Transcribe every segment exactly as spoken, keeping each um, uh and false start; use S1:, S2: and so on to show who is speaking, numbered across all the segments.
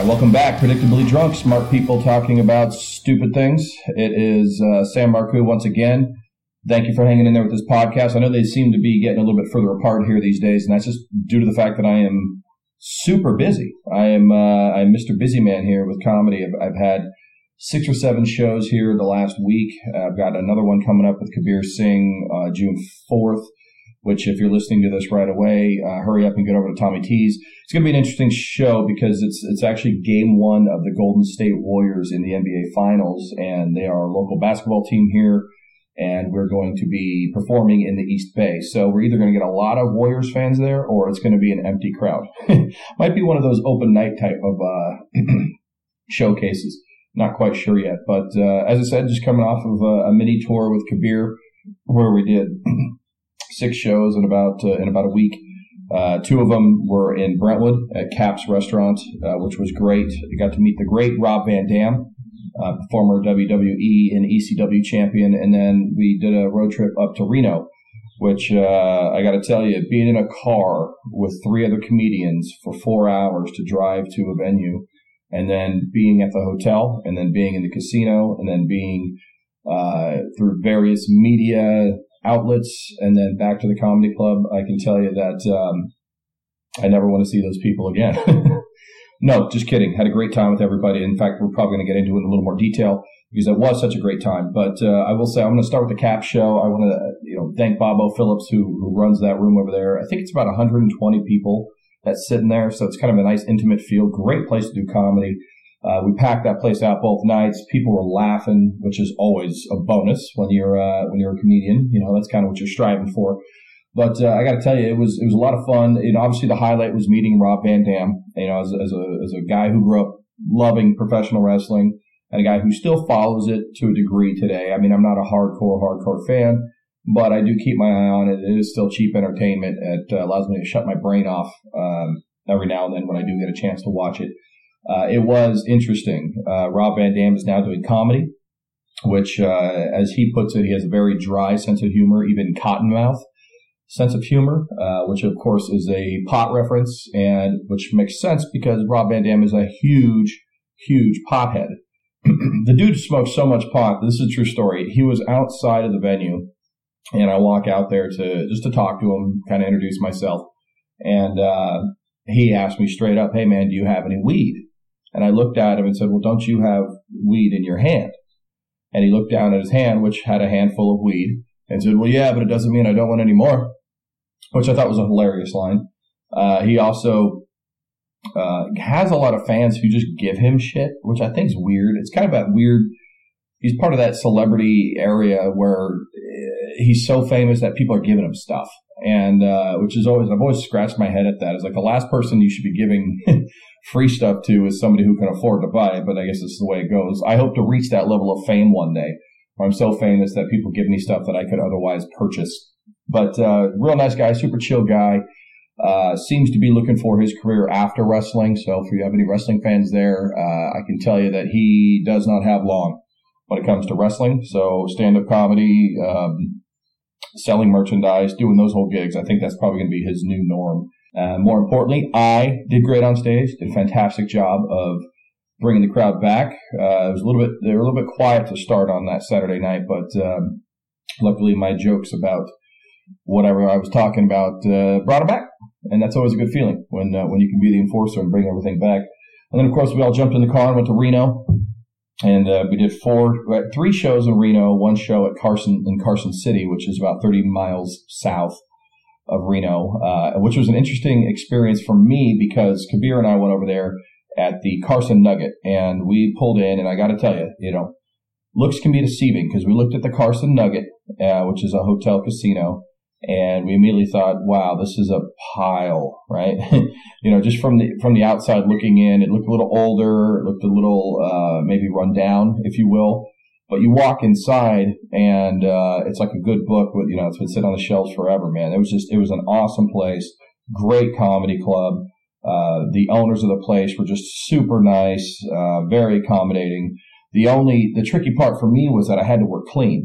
S1: right, welcome back. Predictably Drunk, smart people talking about stupid things. It is uh, Sam Marcoux once again. Thank you for hanging in there with this podcast. I know they seem to be getting a little bit further apart here these days, and that's just due to the fact that I am super busy. I am uh, I'm Mister Busy Man here with comedy. I've, I've had six or seven shows here the last week. Uh, I've got another one coming up with Kabir Singh uh, June fourth, which if you're listening to this right away, uh, hurry up and get over to Tommy T's. It's going to be an interesting show because it's it's actually game one of the Golden State Warriors in the N B A Finals, and they are a local basketball team here, and we're going to be performing in the East Bay. So we're either going to get a lot of Warriors fans there, or it's going to be an empty crowd. Might be one of those open night type of uh, showcases. Not quite sure yet. But uh, as I said, just coming off of a, a mini tour with Kabir where we did six shows in about uh, in about a week. Uh, two of them were in Brentwood at Cap's Restaurant, uh, which was great. I got to meet the great Rob Van Dam, uh, former W W E and E C W champion. And then we did a road trip up to Reno, which uh, I got to tell you, being in a car with three other comedians for four hours to drive to a venue, and then being at the hotel, and then being in the casino, and then being uh, through various media outlets, and then back to the comedy club, I can tell you that um, I never want to see those people again. No, just kidding. Had a great time with everybody. In fact, we're probably going to get into it in a little more detail because it was such a great time. But uh, I will say I'm going to start with the Cap show. I want to you know thank Bobo Phillips, who who runs that room over there. I think it's about one hundred twenty people that's sitting there, so it's kind of a nice intimate feel. Great place to do comedy. Uh, we packed that place out both nights. People were laughing, which is always a bonus when you're uh, when you're a comedian. You know, that's kind of what you're striving for. But uh, I got to tell you, it was it was a lot of fun. You know, obviously the highlight was meeting Rob Van Dam. You know, as, as a as a guy who grew up loving professional wrestling and a guy who still follows it to a degree today. I mean, I'm not a hardcore hardcore fan, but I do keep my eye on it. It is still cheap entertainment. It uh, allows me to shut my brain off um, every now and then when I do get a chance to watch it. Uh, it was interesting. Uh, Rob Van Dam is now doing comedy, which, uh, as he puts it, he has a very dry sense of humor, even Cottonmouth sense of humor, uh, which of course is a pot reference, and which makes sense because Rob Van Dam is a huge, huge pothead. The dude smokes so much pot. This is a true story. He was outside of the venue, and I walk out there to just to talk to him, kind of introduce myself, and uh, he asked me straight up, "Hey man, do you have any weed?" And I looked at him and said, "Well, don't you have weed in your hand?" And he looked down at his hand, which had a handful of weed, and said, "Well, yeah, but it doesn't mean I don't want any more," which I thought was a hilarious line. Uh, he also uh, has a lot of fans who just give him shit, which I think is weird. It's kind of that weird, he's part of that celebrity area where he's so famous that people are giving him stuff. And uh, which is always, I've always scratched my head at that. It's like the last person you should be giving free stuff to is somebody who can afford to buy it, but I guess this is the way it goes. I hope to reach that level of fame one day, where I'm so famous that people give me stuff that I could otherwise purchase. But uh, real nice guy, super chill guy. Uh, seems to be looking for his career after wrestling. So if you have any wrestling fans there, uh, I can tell you that he does not have long when it comes to wrestling. So stand-up comedy, um, selling merchandise, doing those whole gigs, I think that's probably going to be his new norm. Uh, more importantly, I did great on stage, did a fantastic job of bringing the crowd back. Uh, it was a little bit, they were a little bit quiet to start on that Saturday night, but um, luckily my jokes about whatever I was talking about uh, brought them back. And that's always a good feeling when uh, when you can be the enforcer and bring everything back. And then, of course, we all jumped in the car and went to Reno. And uh, we did four, three shows in Reno, one show at Carson in Carson City, which is about thirty miles south of Reno, uh, which was an interesting experience for me because Kabir and I went over there at the Carson Nugget, and we pulled in, and I got to tell you, you know, looks can be deceiving because we looked at the Carson Nugget, uh, which is a hotel casino, and we immediately thought, wow, this is a pile, right? You know, just from the from the outside looking in, it looked a little older, it looked a little uh, maybe run down, if you will. But you walk inside, and uh, it's like a good book. With, you know, it's been sitting on the shelves forever, man. It was just, it was an awesome place, great comedy club. Uh, the owners of the place were just super nice, uh, very accommodating. The only, the tricky part for me was that I had to work clean,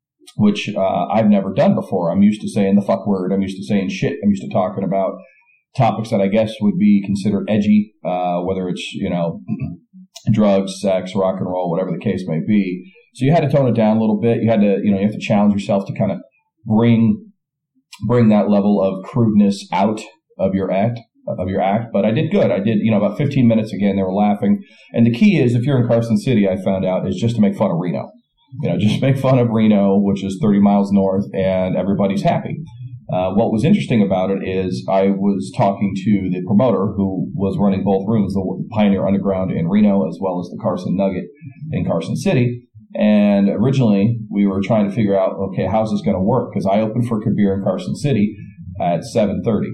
S1: which uh, I've never done before. I'm used to saying the fuck word. I'm used to saying shit. I'm used to talking about topics that I guess would be considered edgy, uh, whether it's, you know, drugs, sex, rock and roll, whatever the case may be. So you had to tone it down a little bit. You had to, you know, you have to challenge yourself to kind of bring bring that level of crudeness out of your act, of your act. But I did good. I did, you know, about fifteen minutes again. They were laughing. And the key is, if you're in Carson City, I found out, is just to make fun of Reno. You know, just make fun of Reno, which is thirty miles north, and everybody's happy. Uh, what was interesting about it is I was talking to the promoter who was running both rooms, the Pioneer Underground in Reno as well as the Carson Nugget in Carson City. And originally we were trying to figure out, okay, how's this going to work? Because I opened for Kabir in Carson City at seven thirty.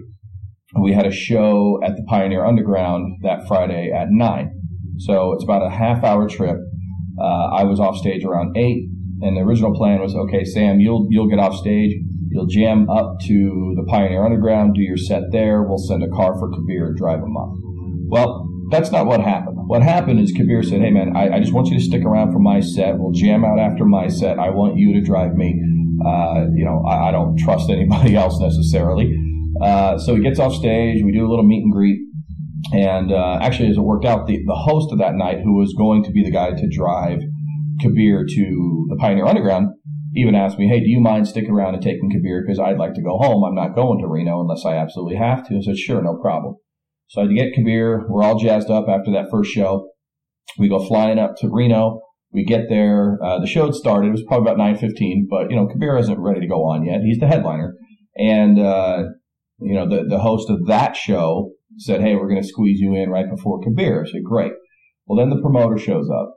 S1: We had a show at the Pioneer Underground that Friday at nine. So it's about a half hour trip. Uh, I was off stage around eight, and the original plan was, okay, Sam, you'll you'll get off stage. You'll jam up to the Pioneer Underground, do your set there. We'll send a car for Kabir and drive him up. Well, that's not what happened. What happened is Kabir said, hey, man, I, I just want you to stick around for my set. We'll jam out after my set. I want you to drive me. Uh, you know, I, I don't trust anybody else necessarily. Uh, so he gets off stage. We do a little meet and greet. And uh, actually, as it worked out, the, the host of that night, who was going to be the guy to drive Kabir to the Pioneer Underground, even asked me, hey, do you mind sticking around and taking Kabir? Because I'd like to go home. I'm not going to Reno unless I absolutely have to. I said, sure, no problem. So I had to get Kabir. We're all jazzed up after that first show. We go flying up to Reno. We get there. Uh, the show had started. It was probably about nine fifteen, but, you know, Kabir isn't ready to go on yet. He's the headliner. And, uh, you know, the, the host of that show said, hey, we're going to squeeze you in right before Kabir. I said, great. Well, then the promoter shows up,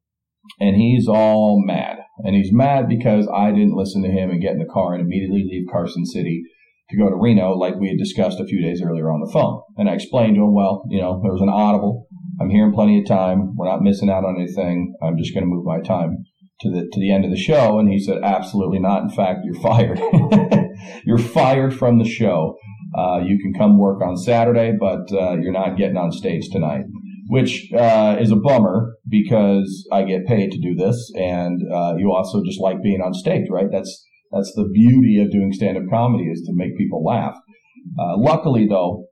S1: and he's all mad. And he's mad because I didn't listen to him and get in the car and immediately leave Carson City to go to Reno like we had discussed a few days earlier on the phone. And I explained to him, well, you know, there was an audible. I'm here in plenty of time. We're not missing out on anything. I'm just going to move my time to the to the end of the show. And he said, absolutely not. In fact, you're fired. You're fired from the show. Uh, you can come work on Saturday, but uh, you're not getting on stage tonight. Which uh, is a bummer because I get paid to do this, and uh, you also just like being on stage, right? That's that's the beauty of doing stand-up comedy, is to make people laugh. Uh, luckily, though,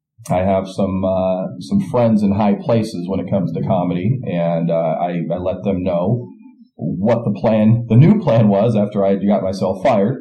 S1: I have some uh, some friends in high places when it comes to comedy, and uh, I, I let them know what the plan, the new plan was after I got myself fired,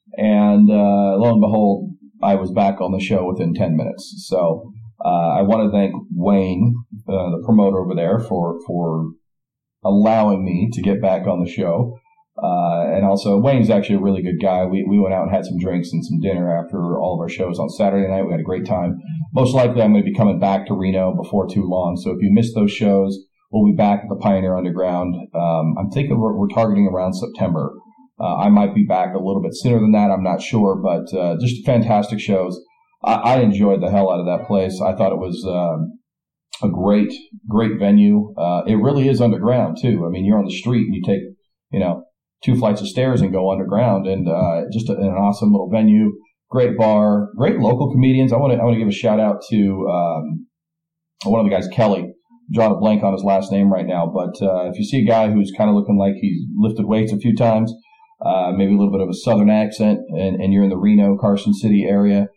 S1: and uh, lo and behold, I was back on the show within ten minutes. So. Uh, I want to thank Wayne, uh, the promoter over there, for for allowing me to get back on the show. Uh, and also, Wayne's actually a really good guy. We we went out and had some drinks and some dinner after all of our shows on Saturday night. We had a great time. Most likely, I'm going to be coming back to Reno before too long. So if you missed those shows, we'll be back at the Pioneer Underground. Um, I'm thinking we're, we're targeting around September. Uh, I might be back a little bit sooner than that. I'm not sure, but uh, just fantastic shows. I enjoyed the hell out of that place. I thought it was um, a great, great venue. Uh, it really is underground, too. I mean, you're on the street and you take, you know, two flights of stairs and go underground, and uh, just a, an awesome little venue, great bar, great local comedians. I want to I want to give a shout out to um, one of the guys, Kelly. I'm drawing a blank on his last name right now, but uh, if you see a guy who's kind of looking like he's lifted weights a few times, uh, maybe a little bit of a southern accent, and, and you're in the Reno, Carson City area,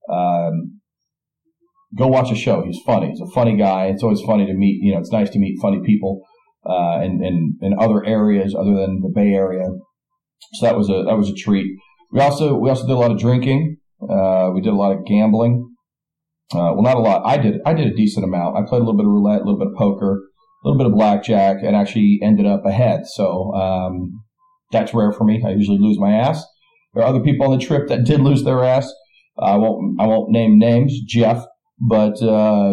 S1: Um, go watch a show. He's funny. He's a funny guy. It's always funny to meet, you know, it's nice to meet funny people, uh, in, in, in other areas other than the Bay Area. So that was a, that was a treat. We also, we also did a lot of drinking. Uh, we did a lot of gambling. Uh, well, not a lot. I did, I did a decent amount. I played a little bit of roulette, a little bit of poker, a little bit of blackjack, and actually ended up ahead. So, um, that's rare for me. I usually lose my ass. There are other people on the trip that did lose their ass. I won't, I won't name names, Jeff, but, uh,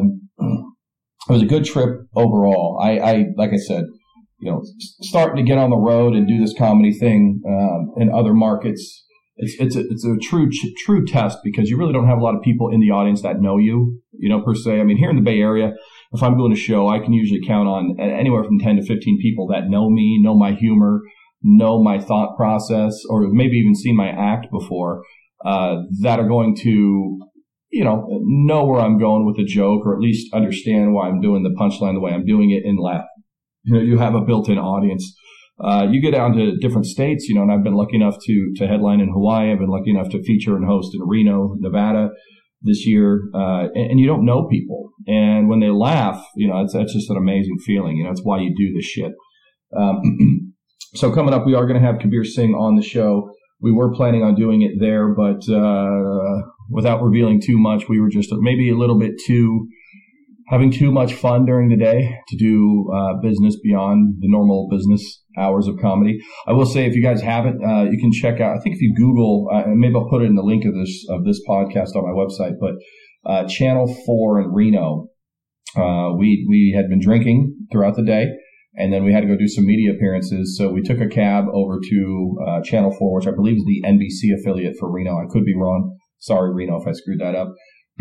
S1: it was a good trip overall. I, I, like I said, you know, starting to get on the road and do this comedy thing, um, in other markets. It's, it's a, it's a true, true test because you really don't have a lot of people in the audience that know you, you know, per se. I mean, here in the Bay Area, if I'm doing a show, I can usually count on anywhere from ten to fifteen people that know me, know my humor, know my thought process, or maybe even seen my act before. Uh, that are going to, you know, know where I'm going with the joke, or at least understand why I'm doing the punchline the way I'm doing it and laugh. You know, you have a built-in audience. Uh, you get down to different states, you know, and I've been lucky enough to, to headline in Hawaii. I've been lucky enough to feature and host in Reno, Nevada. this year, uh, and, and you don't know people. And when they laugh, you know, it's, that's just an amazing feeling. You know, it's why you do this shit. Um, so coming up, we are going to have Kabir Singh on the show. We were planning on doing it there, but uh, without revealing too much, we were just maybe a little bit too, having too much fun during the day to do uh, business beyond the normal business hours of comedy. I will say, if you guys haven't, uh, you can check out, I think if you Google, uh, maybe I'll put it in the link of this of this podcast on my website, but uh, Channel four in Reno, uh, we, we had been drinking throughout the day. And then we had to go do some media appearances. So we took a cab over to uh, Channel four, which I believe is the N B C affiliate for Reno. I could be wrong. Sorry, Reno, if I screwed that up.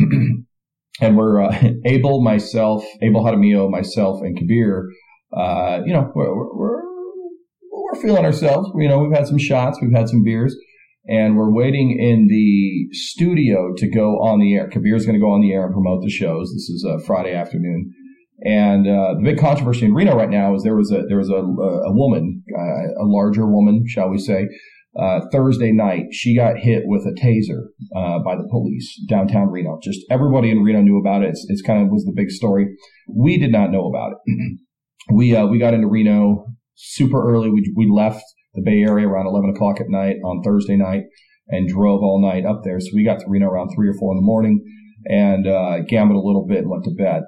S1: And we're uh, Abel, myself, Abel Jaramillo, myself, and Kabir. Uh, you know, we're, we're we're feeling ourselves. You know, we've had some shots, we've had some beers, and we're waiting in the studio to go on the air. Kabir's going to go on the air and promote the shows. This is a Friday afternoon. And uh, the big controversy in Reno right now is there was a there was a a woman, uh, a larger woman, shall we say, uh, Thursday night. She got hit with a taser uh, by the police downtown Reno. Just everybody in Reno knew about it. It's, it's kind of was the big story. We did not know about it. we uh, we got into Reno super early. We we left the Bay Area around eleven o'clock at night on Thursday night and drove all night up there. So we got to Reno around three or four in the morning and uh, gambled a little bit and went to bed.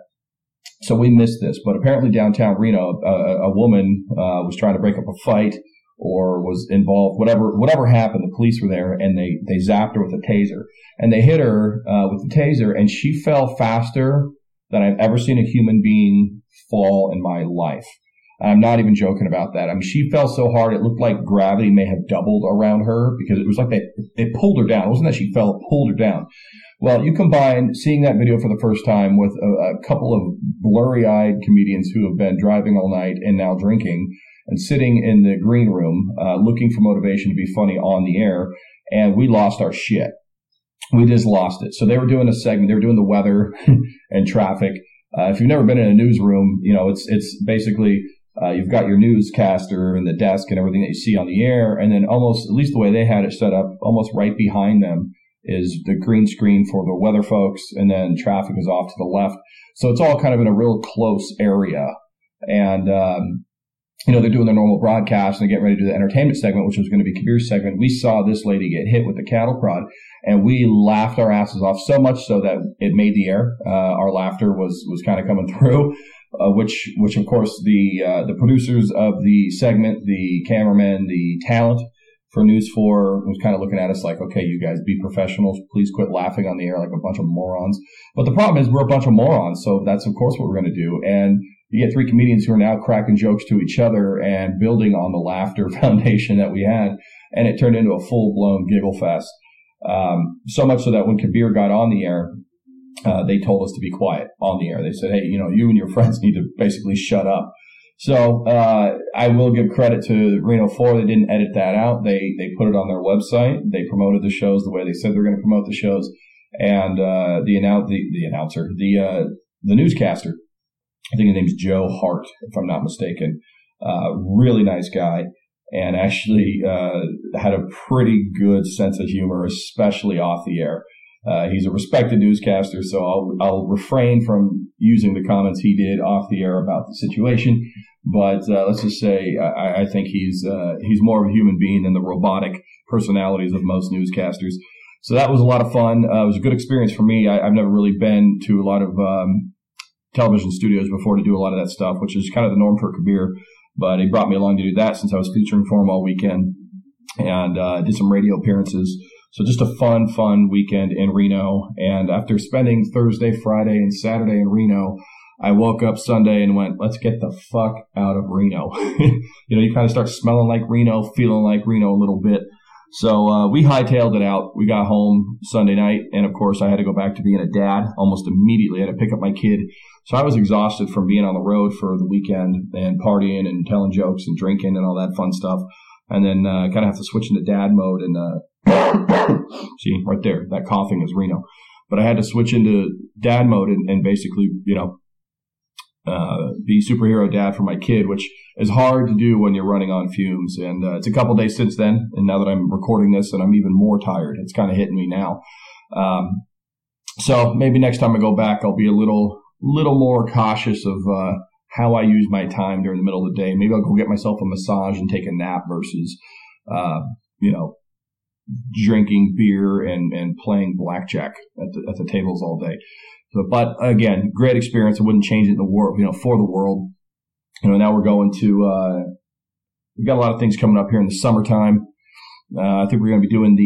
S1: So we missed this, but apparently downtown Reno, a, a woman uh, was trying to break up a fight or was involved. Whatever whatever happened, the police were there and they they zapped her with a taser, and they hit her uh, with the taser, and she fell faster than I've ever seen a human being fall in my life. I'm not even joking about that. I mean, she fell so hard it looked like gravity may have doubled around her, because it was like they they pulled her down. It wasn't that she fell; it pulled her down. Well, you combine seeing that video for the first time with a, a couple of blurry-eyed comedians who have been driving all night and now drinking and sitting in the green room uh, looking for motivation to be funny on the air, and we lost our shit. We just lost it. So they were doing a segment. They were doing the weather and traffic. Uh, if you've never been in a newsroom, you know, it's it's basically uh, you've got your newscaster and the desk and everything that you see on the air, and then almost, at least the way they had it set up, almost right behind them is the green screen for the weather folks, and then traffic is off to the left. So it's all kind of in a real close area. And, um, you know, they're doing their normal broadcast and getting ready to do the entertainment segment, which was going to be Kabir's segment. We saw this lady get hit with the cattle prod, and we laughed our asses off, so much so that it made the air. Uh, our laughter was, was kind of coming through, uh, which, which of course the, uh, the producers of the segment, the cameramen, the talent, for News four was kind of looking at us like, okay, you guys be professionals. Please quit laughing on the air like a bunch of morons. But the problem is we're a bunch of morons. So that's, of course, what we're going to do. And you get three comedians who are now cracking jokes to each other and building on the laughter foundation that we had. And it turned into a full-blown giggle fest. Um, so much so that when Kabir got on the air, uh, they told us to be quiet on the air. They said, hey, you know, you and your friends need to basically shut up. So uh, I will give credit to Reno four. They didn't edit that out. They they put it on their website. They promoted the shows the way they said they were going to promote the shows. And uh, the, annou- the the announcer, the uh, the newscaster, I think his name's Joe Hart, if I'm not mistaken. Uh, really nice guy, and actually uh, had a pretty good sense of humor, especially off the air. Uh, he's a respected newscaster, so I'll, I'll refrain from using the comments he did off the air about the situation. But uh, let's just say I, I think he's uh, he's more of a human being than the robotic personalities of most newscasters. So that was a lot of fun. Uh, it was a good experience for me. I, I've never really been to a lot of um, television studios before to do a lot of that stuff, which is kind of the norm for Kabir. But he brought me along to do that since I was featuring for him all weekend, and uh, did some radio appearances. So just a fun, fun weekend in Reno. And after spending Thursday, Friday, and Saturday in Reno, I woke up Sunday and went, let's get the fuck out of Reno. You know, you kind of start smelling like Reno, feeling like Reno a little bit. So uh, we hightailed it out. We got home Sunday night, and of course I had to go back to being a dad almost immediately. I had to pick up my kid. So I was exhausted from being on the road for the weekend and partying and telling jokes and drinking and all that fun stuff. And then uh, kind of have to switch into dad mode and uh, see, right there, that coughing is Reno. But I had to switch into dad mode and, and basically, you know, uh, be superhero dad for my kid, which is hard to do when you're running on fumes. And uh, it's a couple days since then, and now that I'm recording this and I'm even more tired, it's kind of hitting me now. Um, So maybe next time I go back, I'll be a little little more cautious of uh, how I use my time during the middle of the day. Maybe I'll go get myself a massage and take a nap versus, uh, you know, drinking beer and, and playing blackjack at the, at the tables all day. So, but again, great experience. I wouldn't change it in the world, you know, for the world. You know, now we're going to, uh, we've got a lot of things coming up here in the summertime. Uh, I think we're going to be doing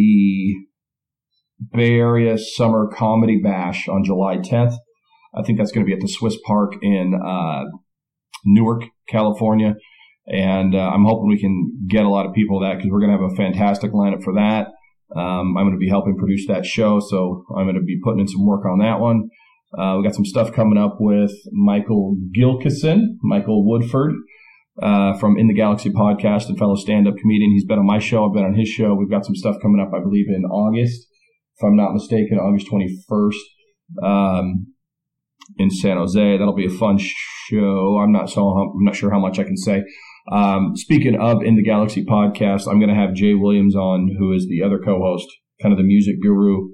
S1: the Bay Area Summer Comedy Bash on July tenth. I think that's going to be at the Swiss Park in uh, Newark, California. And uh, I'm hoping we can get a lot of people to that because we're going to have a fantastic lineup for that. Um, I'm going to be helping produce that show, so I'm going to be putting in some work on that one. Uh, we got some stuff coming up with Michael Gilkison, Michael Woodford, uh, from In the Galaxy podcast and fellow stand-up comedian. He's been on my show. I've been on his show. We've got some stuff coming up, I believe, in August, if I'm not mistaken, August twenty-first. Um, in San Jose. That'll be a fun show. I'm not so I'm not sure how much I can say. Um, speaking of In the Galaxy podcast, I'm going to have Jay Williams on, who is the other co-host, kind of the music guru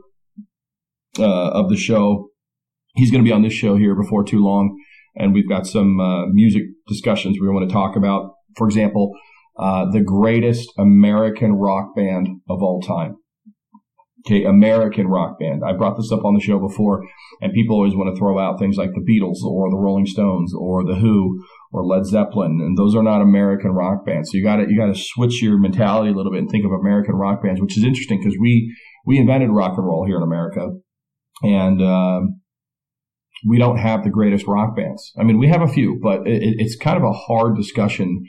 S1: uh, of the show. He's going to be on this show here before too long, and we've got some uh, music discussions we want to talk about. For example, uh, the greatest American rock band of all time. Okay, American rock band. I brought this up on the show before, and people always want to throw out things like the Beatles or the Rolling Stones or the Who or Led Zeppelin, and those are not American rock bands. So you got to you got to switch your mentality a little bit and think of American rock bands, which is interesting because we we invented rock and roll here in America, and uh, we don't have the greatest rock bands. I mean, we have a few, but it, it's kind of a hard discussion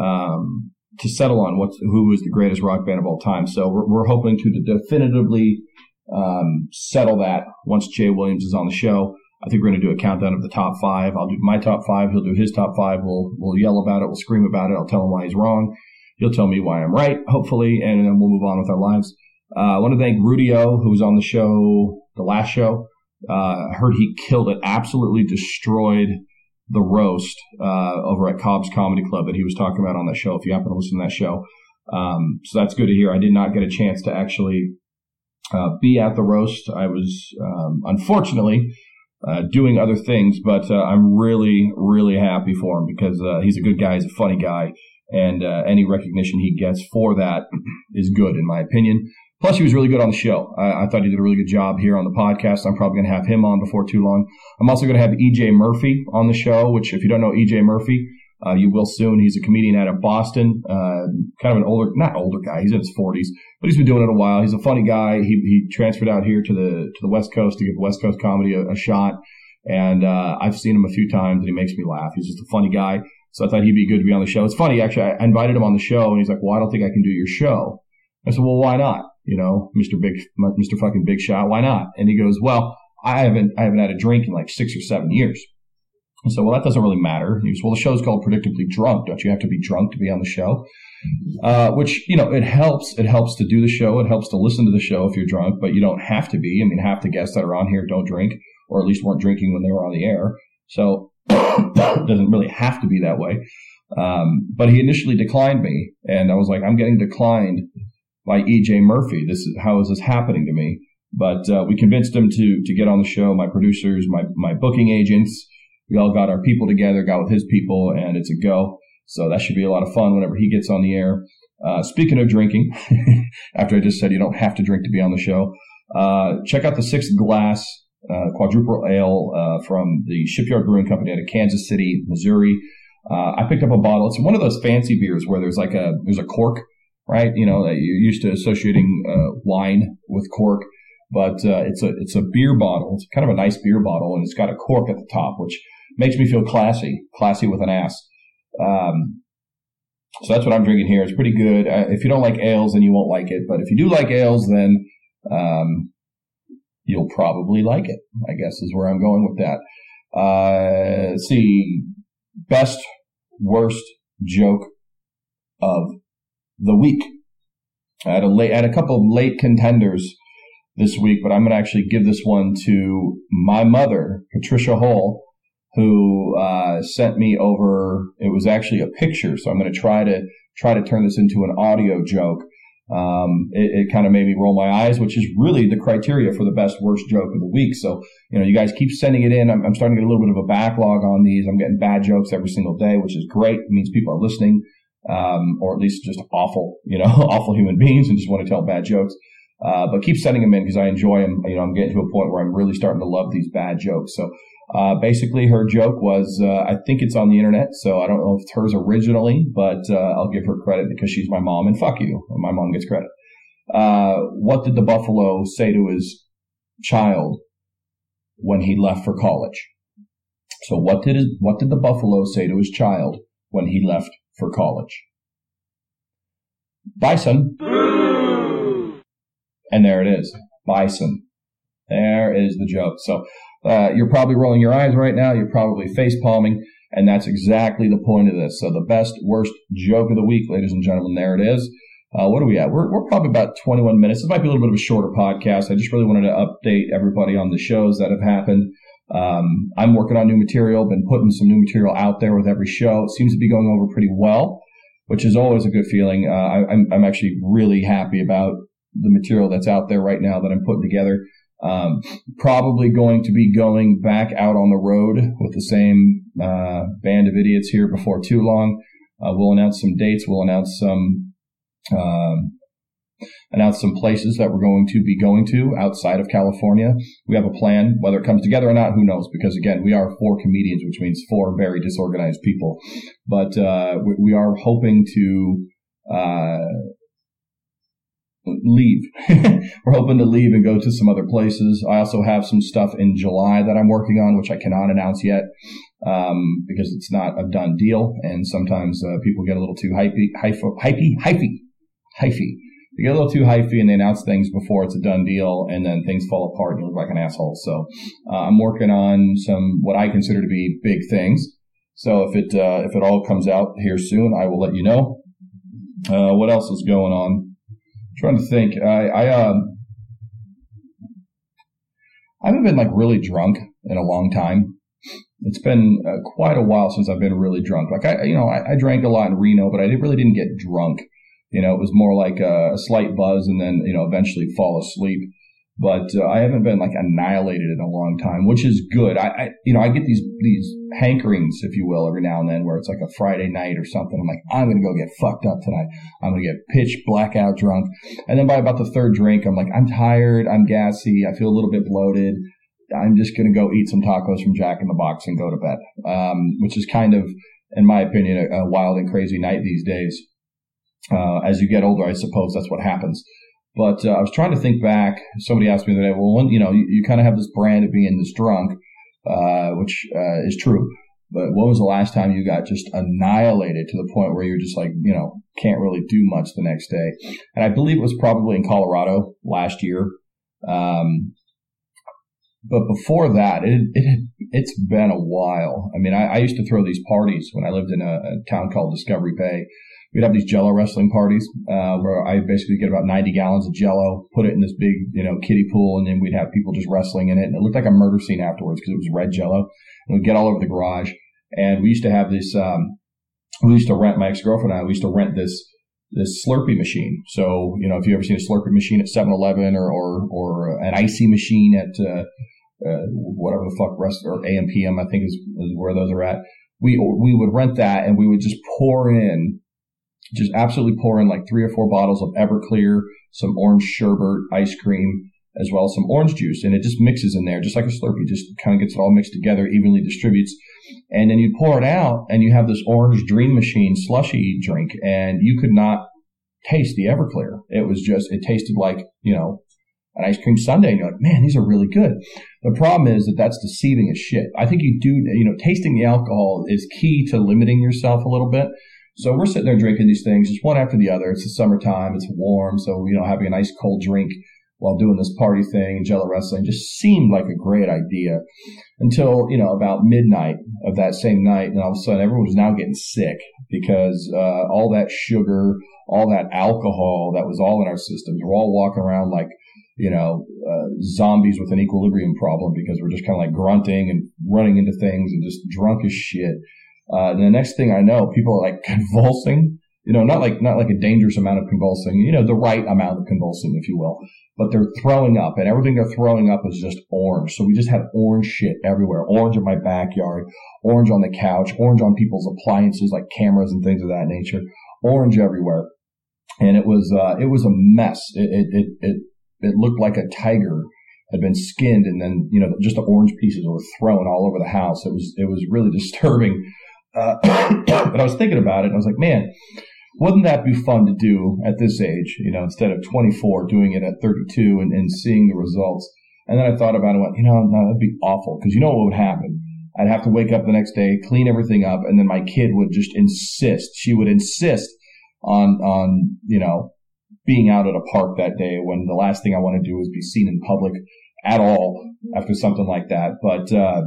S1: um, to settle on what's who is the greatest rock band of all time. So we're, we're hoping to definitively um, settle that once Jay Williams is on the show. I think we're going to do a countdown of the top five. I'll do my top five. He'll do his top five. We'll we'll yell about it. We'll scream about it. I'll tell him why he's wrong. He'll tell me why I'm right, hopefully, and then we'll move on with our lives. Uh, I want to thank Rudy O, who was on the show, the last show. Uh, I heard he killed it, absolutely destroyed the roast uh, over at Cobb's Comedy Club that he was talking about on that show, if you happen to listen to that show. Um, so that's good to hear. I did not get a chance to actually uh, be at the roast. I was, um, unfortunately, uh, doing other things, but uh, I'm really, really happy for him because uh, he's a good guy. He's a funny guy, and uh, any recognition he gets for that is good, in my opinion. Plus, he was really good on the show. I, I thought he did a really good job here on the podcast. I'm probably going to have him on before too long. I'm also going to have E J Murphy on the show, which if you don't know E J Murphy, uh, you will soon. He's a comedian out of Boston, uh, kind of an older, not older guy. He's in his forties, but he's been doing it a while. He's a funny guy. He he transferred out here to the to the West Coast to give West Coast comedy a, a shot. And uh, I've seen him a few times, and he makes me laugh. He's just a funny guy. So I thought he'd be good to be on the show. It's funny, actually. I invited him on the show, and he's like, well, I don't think I can do your show. I said, well, why not? You know, Mister Big, Mister fucking Big Shot, why not? And he goes, well, I haven't, I haven't had a drink in like six or seven years. I said, well, that doesn't really matter. And he goes, well, the show's called Predictably Drunk. Don't you have to be drunk to be on the show? Uh, which, you know, it helps. It helps to do the show. It helps to listen to the show if you're drunk, but you don't have to be. I mean, half the guests that are on here don't drink, or at least weren't drinking when they were on the air. So it doesn't really have to be that way. Um, but he initially declined me, and I was like, I'm getting declined by E J Murphy. This is how is this happening to me? But uh, we convinced him to to get on the show. My producers, my my booking agents, we all got our people together, got with his people, and it's a go. So that should be a lot of fun whenever he gets on the air. Uh, speaking of drinking, after I just said you don't have to drink to be on the show, uh, check out the Sixth Glass uh, Quadruple Ale uh, from the Shipyard Brewing Company out of Kansas City, Missouri. Uh, I picked up a bottle. It's one of those fancy beers where there's like a there's a cork. Right, you know, you're used to associating uh, wine with cork, but uh, it's a it's a beer bottle. It's kind of a nice beer bottle, and it's got a cork at the top, which makes me feel classy, classy with an ass. Um, so that's what I'm drinking here. It's pretty good. Uh, if you don't like ales, then you won't like it. But if you do like ales, then um, you'll probably like it, I guess is where I'm going with that. Uh, let's see. Best, worst joke of the week. I had a late, I had a couple of late contenders this week, but I'm going to actually give this one to my mother, Patricia Hull, who uh, sent me over. It was actually a picture, so I'm going to try to try to turn this into an audio joke. Um, it, it kind of made me roll my eyes, which is really the criteria for the best, worst joke of the week. So, you know, you guys keep sending it in. I'm, I'm starting to get a little bit of a backlog on these. I'm getting bad jokes every single day, which is great. It means people are listening, um, or at least just awful, you know, awful human beings and just want to tell bad jokes. Uh, but keep sending them in because I enjoy them. You know, I'm getting to a point where I'm really starting to love these bad jokes. So, uh, basically her joke was, uh, I think it's on the internet. So I don't know if it's hers originally, but, uh, I'll give her credit because she's my mom and fuck you. My mom gets credit. Uh, what did the buffalo say to his child when he left for college? So what did his, what did the buffalo say to his child when he left for college? Bison. And there it is. Bison. There is the joke. So, uh, you're probably rolling your eyes right now. You're probably face palming. And that's exactly the point of this. So the best, worst joke of the week, ladies and gentlemen, there it is. Uh, what are we at? We're, we're probably about twenty-one minutes. This might be a little bit of a shorter podcast. I just really wanted to update everybody on the shows that have happened. Um, I'm working on new material, been putting some new material out there with every show. It seems to be going over pretty well, which is always a good feeling. Uh, I, I'm, I'm actually really happy about the material that's out there right now that I'm putting together. Um, probably going to be going back out on the road with the same uh, band of idiots here before too long. Uh, we'll announce some dates. We'll announce some um, announce some places that we're going to be going to outside of California. We have a plan. Whether it comes together or not, who knows? Because again, we are four comedians, which means four very disorganized people. But uh, we, we are hoping to uh, leave. We're hoping to leave and go to some other places. I also have some stuff in July that I'm working on, which I cannot announce yet um, because it's not a done deal. And sometimes uh, people get a little too hypey, hyphy, hypey, hyphy, hyphy. They get a little too hyphy and they announce things before it's a done deal, and then things fall apart and you look like an asshole. So uh, I'm working on some what I consider to be big things. So if it uh, if it all comes out here soon, I will let you know. Uh, what else is going on? Trying to think. I, I, um, I haven't been like really drunk in a long time. It's been uh, quite a while since I've been really drunk. Like I, you know, I, I drank a lot in Reno, but I didn't, really didn't get drunk. You know, it was more like a, a slight buzz and then, you know, eventually fall asleep. But uh, I haven't been like annihilated in a long time, which is good. I, I, you know, I get these, these hankerings, if you will, every now and then where it's like a Friday night or something. I'm like, I'm going to go get fucked up tonight. I'm going to get pitch blackout drunk. And then by about the third drink, I'm like, I'm tired. I'm gassy. I feel a little bit bloated. I'm just going to go eat some tacos from Jack in the Box and go to bed. Um, which is kind of, in my opinion, a, a wild and crazy night these days. Uh, as you get older, I suppose that's what happens. But uh, I was trying to think back. Somebody asked me the other day, well, when, you know, you, you kind of have this brand of being this drunk, uh, which uh, is true. But when was the last time you got just annihilated to the point where you're just like, you know, can't really do much the next day? And I believe it was probably in Colorado last year. Um, but before that, it, it it's been a while. I mean, I, I used to throw these parties when I lived in a, a town called Discovery Bay. We'd have these Jello wrestling parties, uh, where I basically get about ninety gallons of Jello, put it in this big, you know, kiddie pool, and then we'd have people just wrestling in it. And it looked like a murder scene afterwards because it was red Jello. And we'd get all over the garage. And we used to have this, um, we used to rent, my ex-girlfriend and I, we used to rent this, this Slurpee machine. So, you know, if you ever seen a Slurpee machine at seven eleven or, or, or an icy machine at, uh, uh, whatever the fuck rest, or A M P M, I think is, is where those are at. We, we would rent that and we would just pour in Just absolutely pour in like three or four bottles of Everclear, some orange sherbet, ice cream, as well as some orange juice. And it just mixes in there, just like a Slurpee, just kind of gets it all mixed together, evenly distributes. And then you pour it out and you have this orange Dream Machine slushy drink, and you could not taste the Everclear. It was just, it tasted like, you know, an ice cream sundae. And you're like, man, these are really good. The problem is that that's deceiving as shit. I think you do, you know, tasting the alcohol is key to limiting yourself a little bit. So we're sitting there drinking these things, just one after the other. It's the summertime. It's warm. So, you know, having a nice cold drink while doing this party thing and Jello wrestling just seemed like a great idea until, you know, about midnight of that same night. And all of a sudden everyone was now getting sick because uh, all that sugar, all that alcohol that was all in our systems, we're all walking around like, you know, uh, zombies with an equilibrium problem because we're just kind of like grunting and running into things and just drunk as shit. Uh, and the next thing I know, people are like convulsing you know, not like, not like a dangerous amount of convulsing, you know, the right amount of convulsing, if you will, but they're throwing up, and everything they're throwing up is just orange. So we just had orange shit everywhere. Orange in my backyard, orange on the couch, orange on people's appliances like cameras and things of that nature, orange everywhere. And it was, uh, it was a mess. It, it, it, it, it looked like a tiger had been skinned, and then, you know, just the orange pieces were thrown all over the house. It was, it was really disturbing. Uh, but I was thinking about it, and I was like, man, wouldn't that be fun to do at this age, you know, instead of twenty-four, doing it at thirty-two and, and seeing the results. And then I thought about it and went, you know, no, that'd be awful, because you know what would happen? I'd have to wake up the next day, clean everything up, and then my kid would just insist. She would insist on, on, you know, being out at a park that day, when the last thing I want to do is be seen in public at all after something like that. But, uh,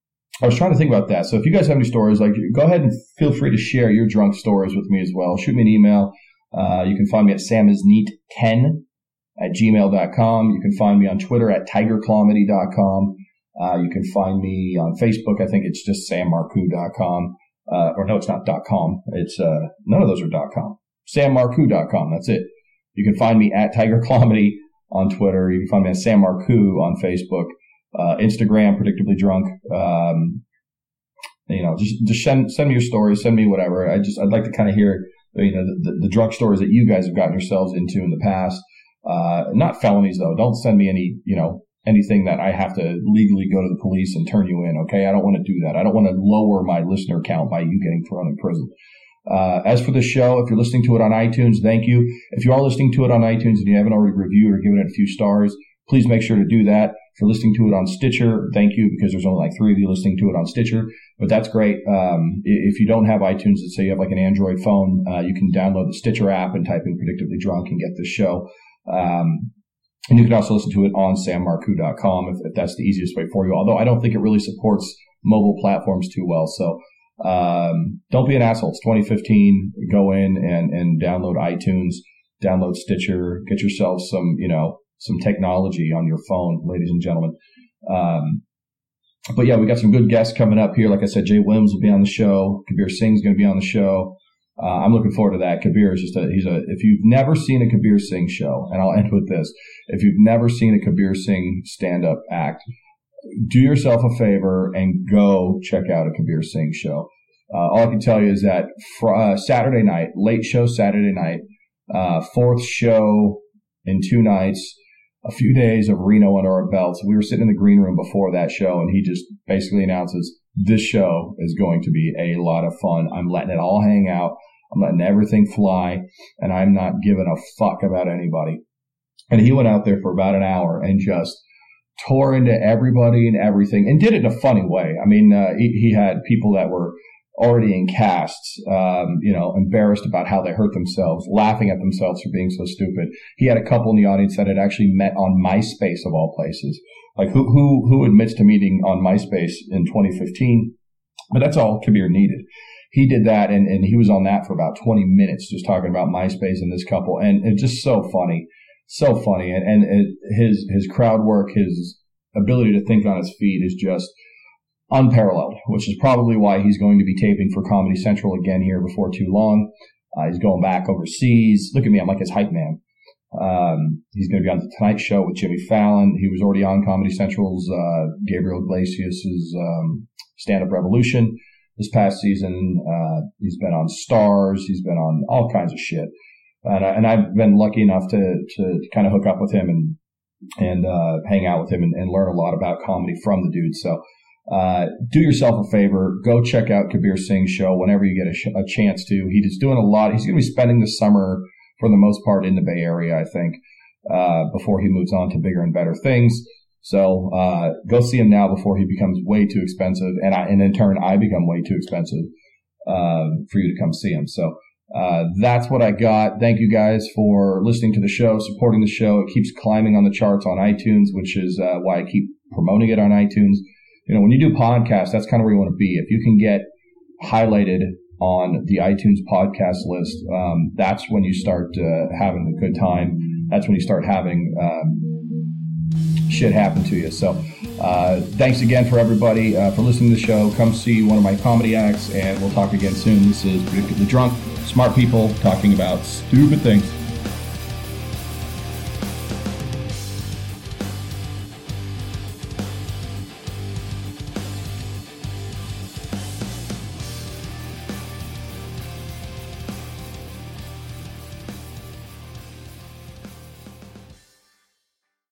S1: I was trying to think about that. So if you guys have any stories, like, go ahead and feel free to share your drunk stories with me as well. Shoot me an email. Uh, you can find me at samisneat ten at gmail dot com. You can find me on Twitter at tiger clomedy dot com. Uh, you can find me on Facebook. I think it's just sam marcoux dot com. Uh, or no, it's not .com. It's, uh, none of those are .com. sam marcoux dot com. That's it. You can find me at Tiger Clomedy on Twitter. You can find me at Sam Marcoux on Facebook. Uh, Instagram, Predictably Drunk. Um, you know, just, just send, send me your stories, send me whatever. I just, I'd like to kind of hear, you know, the, the, the drunk stories that you guys have gotten yourselves into in the past. Uh, not felonies though. Don't send me any, you know, anything that I have to legally go to the police and turn you in. Okay. I don't want to do that. I don't want to lower my listener count by you getting thrown in prison. Uh, as for the show, if you're listening to it on iTunes, thank you. If you are listening to it on iTunes and you haven't already reviewed or given it a few stars, please make sure to do that. If you're listening to it on Stitcher, thank you, because there's only like three of you listening to it on Stitcher, but that's great. Um, if you don't have iTunes, let's say you have like an Android phone, uh, you can download the Stitcher app and type in Predictably Drunk and get this show. Um, and you can also listen to it on sam marcoux dot com if, if that's the easiest way for you, although I don't think it really supports mobile platforms too well. So um, don't be an asshole. It's twenty fifteen. Go in and, and download iTunes, download Stitcher, get yourself some, you know, some technology on your phone, ladies and gentlemen. Um, but yeah, we got some good guests coming up here. Like I said, Jay Williams will be on the show. Kabir Singh's going to be on the show. Uh, I'm looking forward to that. Kabir is just a, he's a, if you've never seen a Kabir Singh show, and I'll end with this, if you've never seen a Kabir Singh stand-up act, do yourself a favor and go check out a Kabir Singh show. Uh, all I can tell you is that fr- uh, Saturday night, late show Saturday night, uh, fourth show in two nights, a few days of Reno under our belts. We were sitting in the green room before that show, and he just basically announces, this show is going to be a lot of fun. I'm letting it all hang out. I'm letting everything fly, and I'm not giving a fuck about anybody. And he went out there for about an hour and just tore into everybody and everything, and did it in a funny way. I mean, uh, he, he had people that were already in casts, um, you know, embarrassed about how they hurt themselves, laughing at themselves for being so stupid. He had a couple in the audience that had actually met on MySpace, of all places. Like, who who who admits to meeting on MySpace in twenty fifteen? But that's all Kabir needed. He did that, and, and he was on that for about twenty minutes, just talking about MySpace and this couple, and it's just so funny, so funny. And, and it, his his crowd work, his ability to think on his feet is just unparalleled, which is probably why he's going to be taping for Comedy Central again here before too long. Uh, he's going back overseas. Look at me, I'm like his hype man. Um, he's going to be on The Tonight Show with Jimmy Fallon. He was already on Comedy Central's uh, Gabriel Iglesias' um, Stand-Up Revolution this past season. Uh, he's been on Stars. He's been on all kinds of shit. And, I, and I've been lucky enough to, to kind of hook up with him and and uh, hang out with him and, and learn a lot about comedy from the dude. So uh, do yourself a favor. Go check out Kabir Singh's show whenever you get a, sh- a chance to. He's doing a lot. He's going to be spending the summer, for the most part, in the Bay Area, I think, uh, before he moves on to bigger and better things. So, uh, go see him now before he becomes way too expensive. And I, and in turn, I become way too expensive, uh, for you to come see him. So, uh, that's what I got. Thank you guys for listening to the show, supporting the show. It keeps climbing on the charts on iTunes, which is, uh, why I keep promoting it on iTunes. You know, when you do podcasts, that's kind of where you want to be. If you can get highlighted on the iTunes podcast list, um, that's when you start uh, having a good time. That's when you start having um, shit happen to you. So uh, thanks again for everybody uh, for listening to the show. Come see one of my comedy acts, and we'll talk again soon. This is Predictably Drunk. Smart people talking about stupid things.